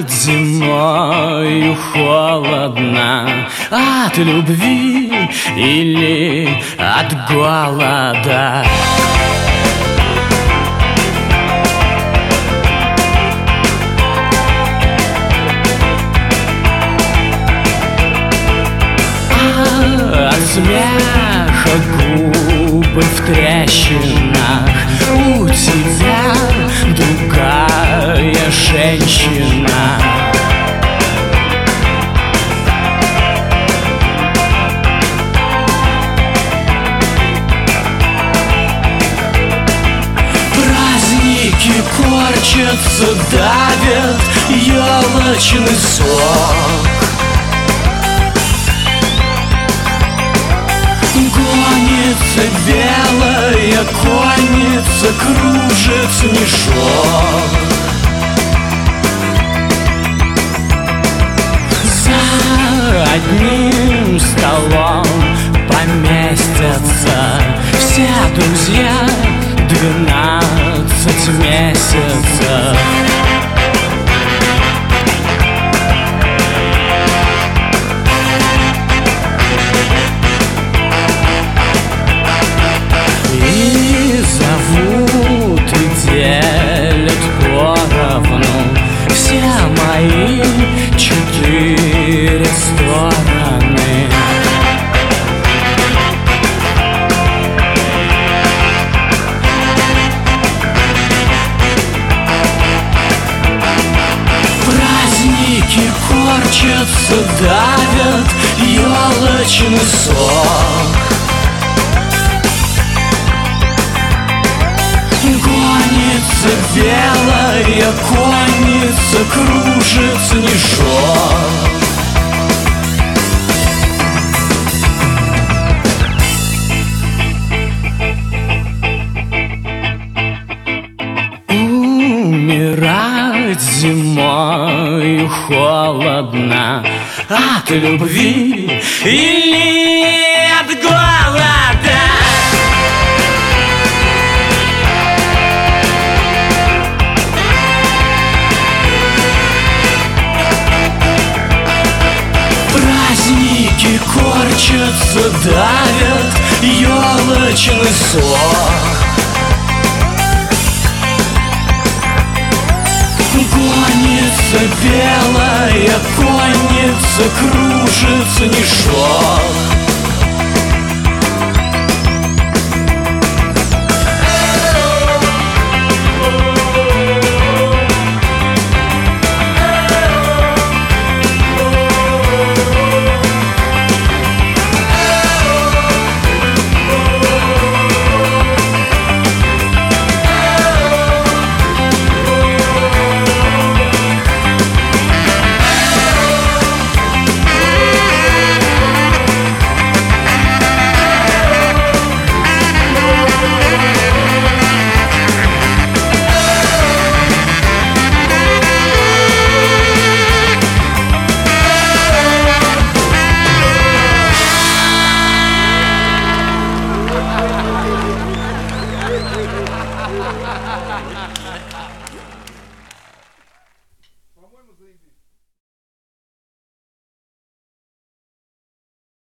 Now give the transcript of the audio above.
Умирать зимою холодно от любви или от голода. От смеха губы в трещинах, у тебя другая женщина. Праздники корчатся, давят елочный сок. Гонится белая конница, кружит снежок. За одним столом поместятся все друзья 12 месяцев. Зовут и делят поровну все мои 4 стороны. Праздники корчатся, давят елочный сок. Гонится белая конница, кружит снежок. Умирать зимою холодно от любви или от голода. Праздники корчатся, давят елочный сок. Гонится белая конница, кружит снежок.